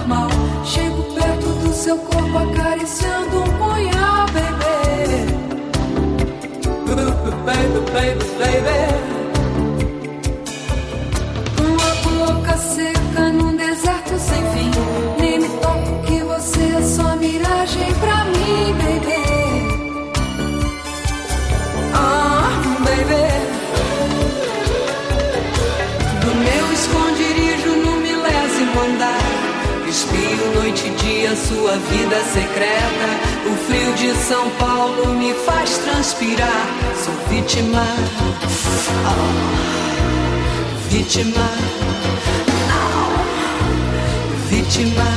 normal. Chego perto do seu corpo acariciando um punhal, baby. Baby, baby, baby. Uma boca seca num deserto sem fim. Nem me toco que você é só miragem pra mim, baby. Baby. Do meu esconderijo no milésimo andar, espio noite e dia sua vida secreta. O frio de São Paulo me faz transpirar. Sou vítima, vítima, vítima.